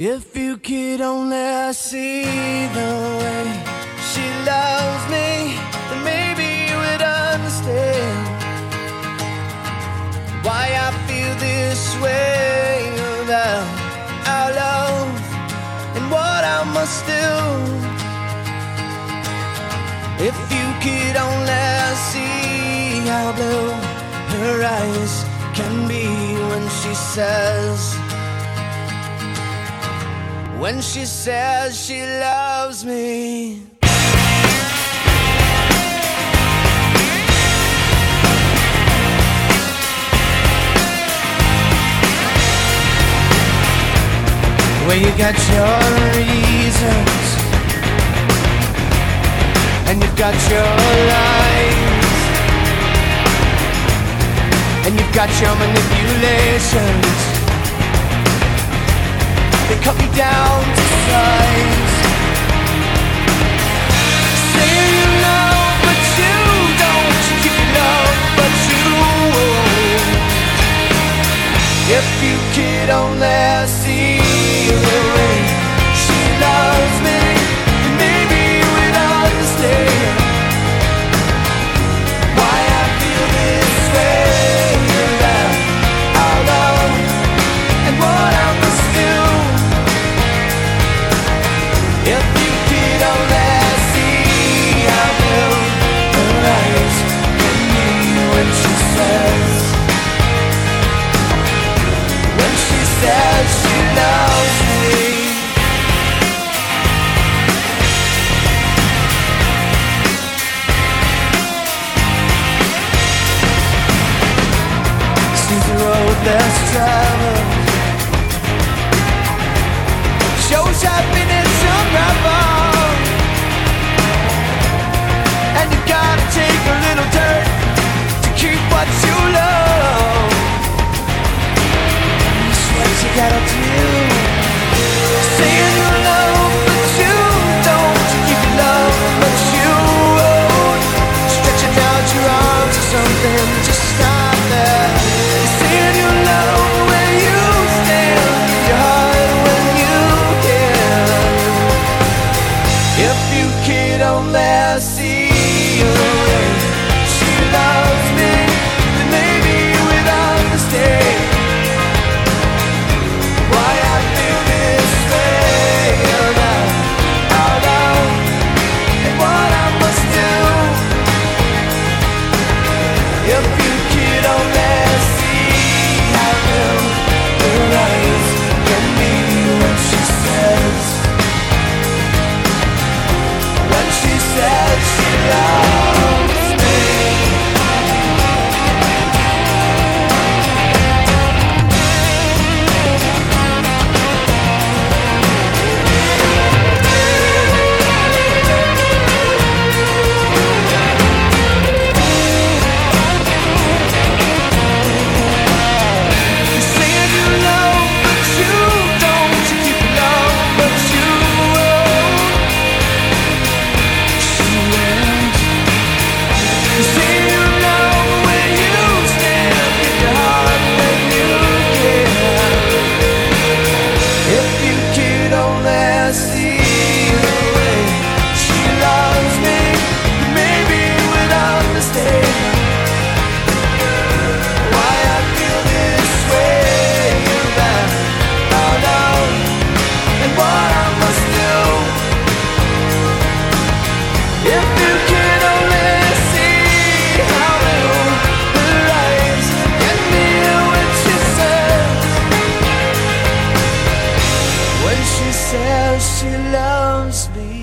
If you could only see the way she loves me, then maybe you would understand why I feel this way about our love and what I must do. If you could only see how blue her eyes can be when she says she loves me. Well, you got your reasons and you've got your lies and you've got your manipulations. They cut me down to size. Say you love, but you don't. You keep your love, but you won't. If you could only see the way she loves me, maybe you would understand why I feel this way about our love and what I must do. If you could only see how blue her eyes can be when she says she loves me. Seems the road less traveled shows happiness unraveled, and you gotta take a little dirt to keep what you love. That's what you gotta do. Saying you love, but you don't. You keep your love, but you won't. Stretching out your arms or something, just stop there. Saying you love where you stand, give your heart when you can. If you could only see the way she loves me, then maybe you would understand why I feel this way about our love and what I must do. If you could only see how blue her eyes can be when she says she loves me. She says she loves me.